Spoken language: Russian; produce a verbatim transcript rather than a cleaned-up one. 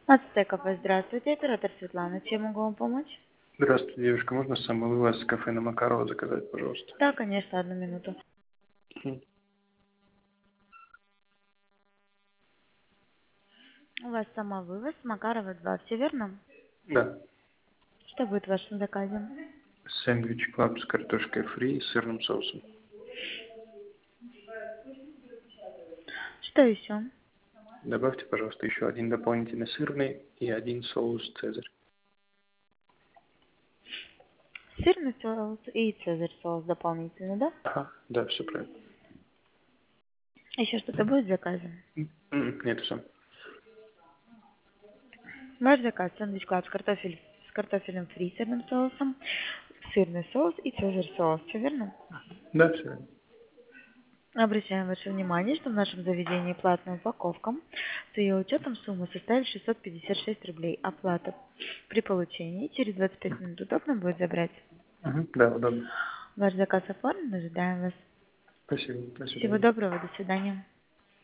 Ацтек кафе, здравствуйте, оператор Светлана, чем могу вам помочь? Здравствуйте, девушка. Можно самовывоз с кафе на Макарова заказать, пожалуйста? Да, конечно, одну минуту. Мгм. У вас самовывоз, Макарова два, все верно? Да. Что будет в вашем заказе? Сэндвич клаб с картошкой фри и сырным соусом. Что еще? Добавьте, пожалуйста, еще один дополнительный сырный и один соус цезарь. Сырный соус и цезарь соус дополнительно, да? Ага, да, все правильно. Еще что-то будет в заказе? М, м, Нет, все. Ваш заказ, сэндвич клаб с, картофель, с картофелем фри, сырным соусом, сырный соус и цезарь соус, все верно? Да, все верно. Обращаем ваше внимание, что в нашем заведении платная упаковка. С ее учетом сумма составит шестьсот пятьдесят шесть рублей. Оплата при получении через двадцать пять минут удобно будет забрать. Мгм. Да, удобно. Ваш заказ оформлен, ожидаем вас. Спасибо. До Всего свидания. доброго, до свидания.